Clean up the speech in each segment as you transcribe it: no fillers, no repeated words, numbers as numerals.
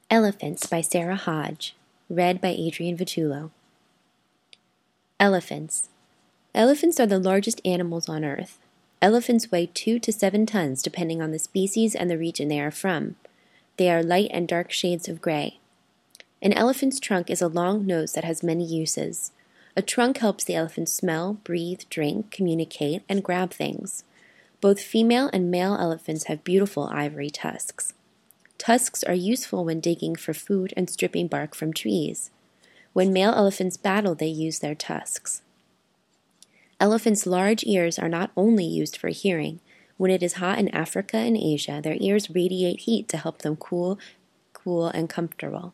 Elephants by Sarah Hodge. Read by Adrienne Vitullo. Elephants. Elephants are the largest animals on Earth. Elephants weigh 2 to 7 tons depending on the species and the region they are from. They are light and dark shades of gray. An elephant's trunk is a long nose that has many uses. A trunk helps the elephant smell, breathe, drink, communicate, and grab things. Both female and male elephants have beautiful ivory tusks. Tusks are useful when digging for food and stripping bark from trees. When male elephants battle, they use their tusks. Elephants' large ears are not only used for hearing. When it is hot in Africa and Asia, their ears radiate heat to help them cool and comfortable.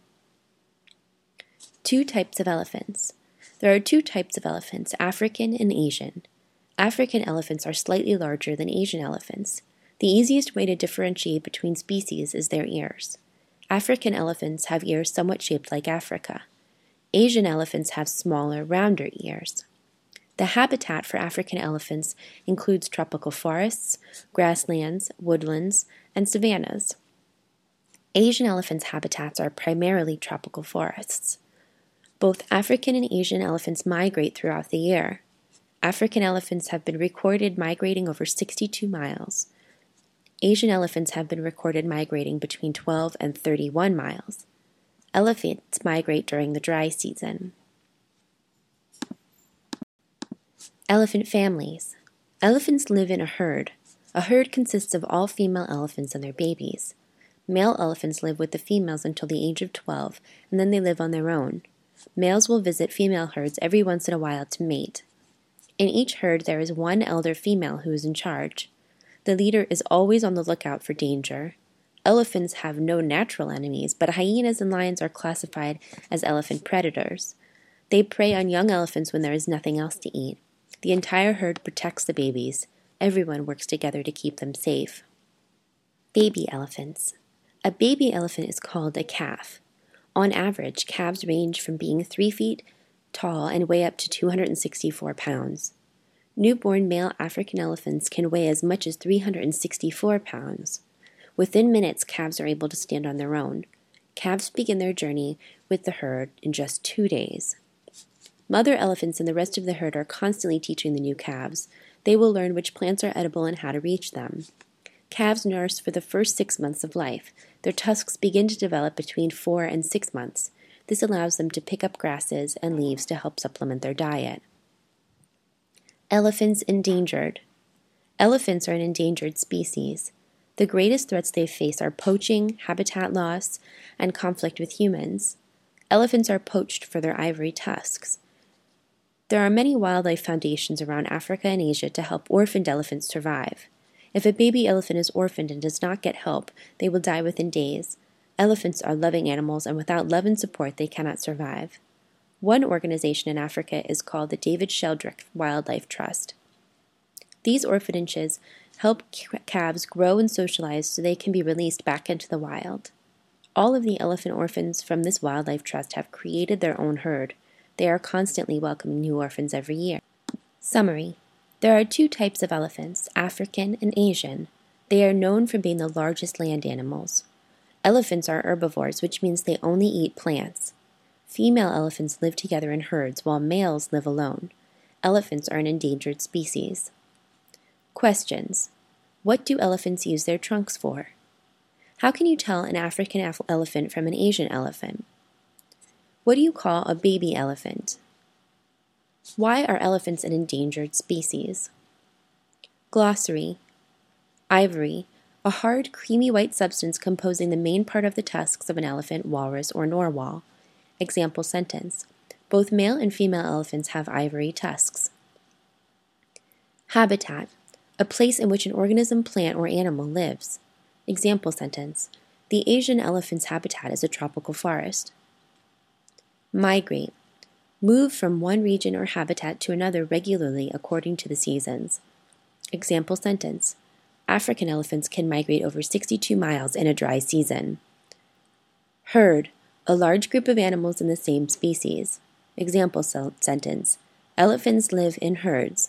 Two types of elephants. There are two types of elephants, African and Asian. African elephants are slightly larger than Asian elephants. The easiest way to differentiate between species is their ears. African elephants have ears somewhat shaped like Africa. Asian elephants have smaller, rounder ears. The habitat for African elephants includes tropical forests, grasslands, woodlands, and savannas. Asian elephants' habitats are primarily tropical forests. Both African and Asian elephants migrate throughout the year. African elephants have been recorded migrating over 62 miles. Asian elephants have been recorded migrating between 12 and 31 miles. Elephants migrate during the dry season. Elephant families. Elephants live in a herd. A herd consists of all female elephants and their babies. Male elephants live with the females until the age of 12, and then they live on their own. Males will visit female herds every once in a while to mate. In each herd, there is one elder female who is in charge. The leader is always on the lookout for danger. Elephants have no natural enemies, but hyenas and lions are classified as elephant predators. They prey on young elephants when there is nothing else to eat. The entire herd protects the babies. Everyone works together to keep them safe. Baby elephants. A baby elephant is called a calf. On average, calves range from being 3 feet tall and weigh up to 264 pounds. Newborn male African elephants can weigh as much as 364 pounds. Within minutes, calves are able to stand on their own. Calves begin their journey with the herd in just 2 days. Mother elephants and the rest of the herd are constantly teaching the new calves. They will learn which plants are edible and how to reach them. Calves nurse for the first 6 months of life. Their tusks begin to develop between 4 and 6 months. This allows them to pick up grasses and leaves to help supplement their diet. Elephants endangered. Elephants are an endangered species. The greatest threats they face are poaching, habitat loss, and conflict with humans. Elephants are poached for their ivory tusks. There are many wildlife foundations around Africa and Asia to help orphaned elephants survive. If a baby elephant is orphaned and does not get help, they will die within days. Elephants are loving animals, and without love and support, they cannot survive. One organization in Africa is called the David Sheldrick Wildlife Trust. These orphanages help calves grow and socialize so they can be released back into the wild. All of the elephant orphans from this wildlife trust have created their own herd. They are constantly welcoming new orphans every year. Summary. There are two types of elephants, African and Asian. They are known for being the largest land animals. Elephants are herbivores, which means they only eat plants. Female elephants live together in herds, while males live alone. Elephants are an endangered species. Questions. What do elephants use their trunks for? How can you tell an African elephant from an Asian elephant? What do you call a baby elephant? Why are elephants an endangered species? Glossary. Ivory, a hard, creamy white substance composing the main part of the tusks of an elephant, walrus, or narwhal. Example sentence. Both male and female elephants have ivory tusks. Habitat, a place in which an organism, plant, or animal lives. Example sentence. The Asian elephant's habitat is a tropical forest. Migrate, move from one region or habitat to another regularly according to the seasons. Example sentence. African elephants can migrate over 62 miles in a dry season. Herd, a large group of animals in the same species. Example sentence. Elephants live in herds.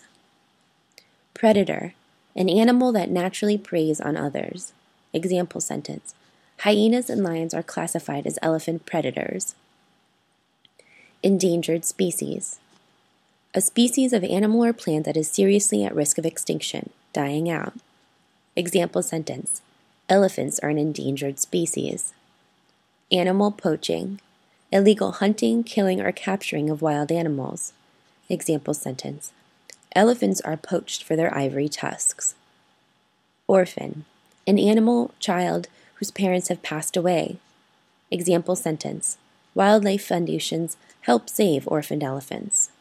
Predator, an animal that naturally preys on others. Example sentence. Hyenas and lions are classified as elephant predators. Endangered species. A species of animal or plant that is seriously at risk of extinction, dying out. Example sentence: elephants are an endangered species. Animal poaching. Illegal hunting, killing, or capturing of wild animals. Example sentence: elephants are poached for their ivory tusks. Orphan. An animal child whose parents have passed away. Example sentence: wildlife foundations help save orphaned elephants.